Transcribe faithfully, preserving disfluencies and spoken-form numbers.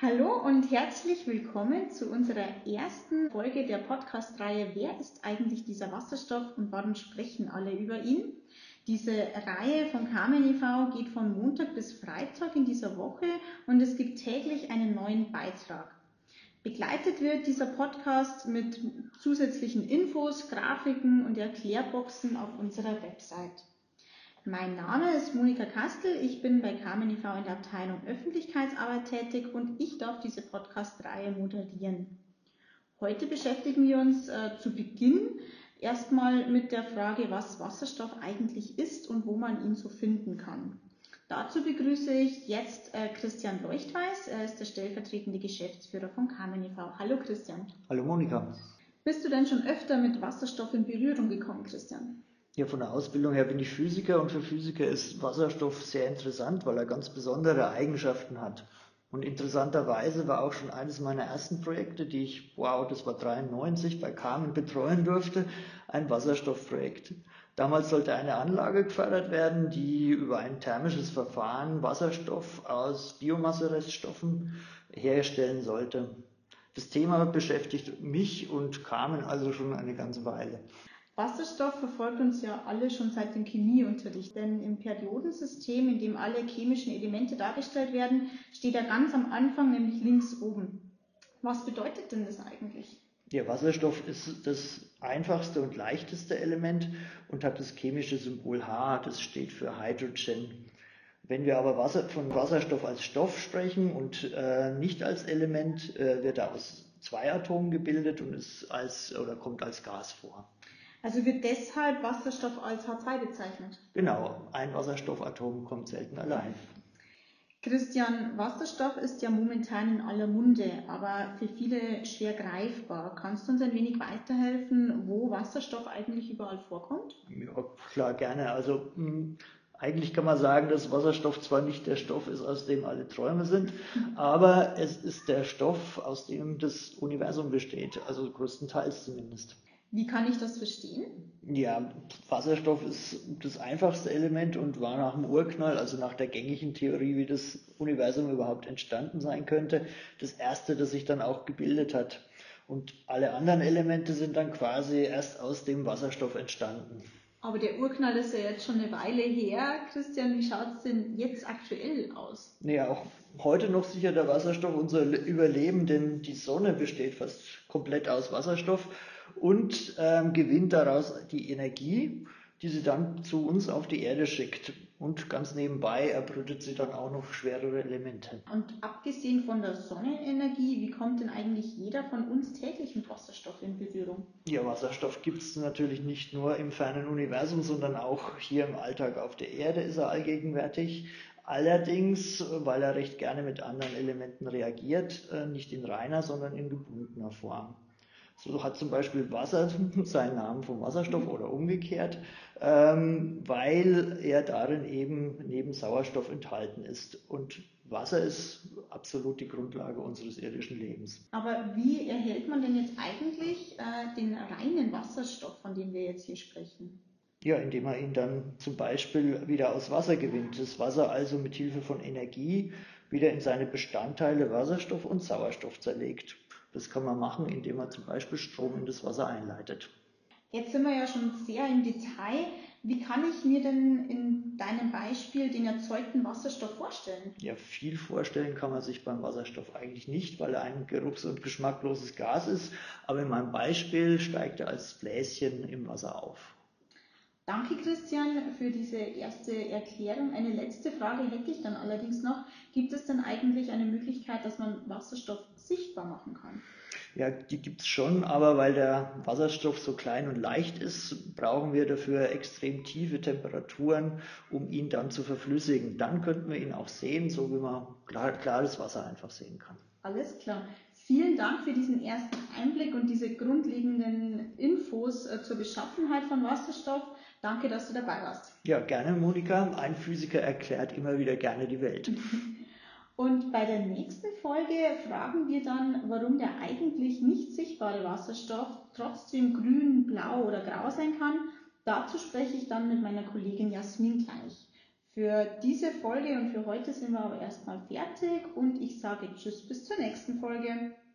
Hallo und herzlich willkommen zu unserer ersten Folge der Podcast-Reihe Wer ist eigentlich dieser Wasserstoff und warum sprechen alle über ihn? Diese Reihe von Carmen e V geht von Montag bis Freitag in dieser Woche und es gibt täglich einen neuen Beitrag. Begleitet wird dieser Podcast mit zusätzlichen Infos, Grafiken und Erklärboxen auf unserer Website. Mein Name ist Monika Kastel, ich bin bei Carmen e V in der Abteilung Öffentlichkeitsarbeit tätig und ich darf diese Podcast-Reihe moderieren. Heute beschäftigen wir uns äh, zu Beginn erstmal mit der Frage, was Wasserstoff eigentlich ist und wo man ihn so finden kann. Dazu begrüße ich jetzt äh, Christian Leuchtweis, er ist der stellvertretende Geschäftsführer von Carmen e V. Hallo Christian. Hallo Monika. Bist du denn schon öfter mit Wasserstoff in Berührung gekommen, Christian? Ja, von der Ausbildung her bin ich Physiker und für Physiker ist Wasserstoff sehr interessant, weil er ganz besondere Eigenschaften hat. Und interessanterweise war auch schon eines meiner ersten Projekte, die ich, wow, das war dreiundneunzig, bei Carmen betreuen durfte, ein Wasserstoffprojekt. Damals sollte eine Anlage gefördert werden, die über ein thermisches Verfahren Wasserstoff aus Biomassereststoffen herstellen sollte. Das Thema beschäftigt mich und Carmen also schon eine ganze Weile. Wasserstoff verfolgt uns ja alle schon seit dem Chemieunterricht, denn im Periodensystem, in dem alle chemischen Elemente dargestellt werden, steht er ganz am Anfang, nämlich links oben. Was bedeutet denn das eigentlich? Der Wasserstoff ist das einfachste und leichteste Element und hat das chemische Symbol H, das steht für Hydrogen. Wenn wir aber Wasser, von Wasserstoff als Stoff sprechen und äh, nicht als Element, äh, wird er aus zwei Atomen gebildet und ist als, oder kommt als Gas vor. Also wird deshalb Wasserstoff als H zwei bezeichnet? Genau, ein Wasserstoffatom kommt selten allein. Christian, Wasserstoff ist ja momentan in aller Munde, aber für viele schwer greifbar. Kannst du uns ein wenig weiterhelfen, wo Wasserstoff eigentlich überall vorkommt? Ja, klar, gerne. Also mh, eigentlich kann man sagen, dass Wasserstoff zwar nicht der Stoff ist, aus dem alle Träume sind, aber es ist der Stoff, aus dem das Universum besteht, also größtenteils zumindest. Wie kann ich das verstehen? Ja, Wasserstoff ist das einfachste Element und war nach dem Urknall, also nach der gängigen Theorie, wie das Universum überhaupt entstanden sein könnte, das erste, das sich dann auch gebildet hat. Und alle anderen Elemente sind dann quasi erst aus dem Wasserstoff entstanden. Aber der Urknall ist ja jetzt schon eine Weile her. Christian, wie schaut es denn jetzt aktuell aus? Naja, auch heute noch sicher der Wasserstoff unser Überleben, denn die Sonne besteht fast komplett aus Wasserstoff und ähm, gewinnt daraus die Energie, die sie dann zu uns auf die Erde schickt. Und ganz nebenbei erbrütet sie dann auch noch schwerere Elemente. Und abgesehen von der Sonnenenergie, wie kommt denn eigentlich jeder von uns täglich mit Wasserstoff in Berührung? Ja, Wasserstoff gibt es natürlich nicht nur im fernen Universum, sondern auch hier im Alltag auf der Erde ist er allgegenwärtig. Allerdings, weil er recht gerne mit anderen Elementen reagiert, nicht in reiner, sondern in gebundener Form. So hat zum Beispiel Wasser seinen Namen vom Wasserstoff oder umgekehrt, ähm, weil er darin eben neben Sauerstoff enthalten ist. Und Wasser ist absolut die Grundlage unseres irdischen Lebens. Aber wie erhält man denn jetzt eigentlich äh, den reinen Wasserstoff, von dem wir jetzt hier sprechen? Ja, indem man ihn dann zum Beispiel wieder aus Wasser gewinnt. Das Wasser also mit Hilfe von Energie wieder in seine Bestandteile Wasserstoff und Sauerstoff zerlegt. Das kann man machen, indem man zum Beispiel Strom in das Wasser einleitet. Jetzt sind wir ja schon sehr im Detail. Wie kann ich mir denn in deinem Beispiel den erzeugten Wasserstoff vorstellen? Ja, viel vorstellen kann man sich beim Wasserstoff eigentlich nicht, weil er ein geruchs- und geschmackloses Gas ist. Aber in meinem Beispiel steigt er als Bläschen im Wasser auf. Danke Christian für diese erste Erklärung. Eine letzte Frage hätte ich dann allerdings noch. Gibt es denn eigentlich eine Möglichkeit, dass man Wasserstoff sichtbar machen kann? Ja, die gibt es schon, aber weil der Wasserstoff so klein und leicht ist, brauchen wir dafür extrem tiefe Temperaturen, um ihn dann zu verflüssigen. Dann könnten wir ihn auch sehen, so wie man klar, klares Wasser einfach sehen kann. Alles klar. Vielen Dank für diesen ersten Einblick und diese grundlegenden Infos äh, zur Beschaffenheit von Wasserstoff. Danke, dass du dabei warst. Ja, gerne, Monika. Ein Physiker erklärt immer wieder gerne die Welt. Und bei der nächsten Folge fragen wir dann, warum der eigentlich nicht sichtbare Wasserstoff trotzdem grün, blau oder grau sein kann. Dazu spreche ich dann mit meiner Kollegin Jasmin gleich. Für diese Folge und für heute sind wir aber erstmal fertig und ich sage Tschüss bis zur nächsten Folge.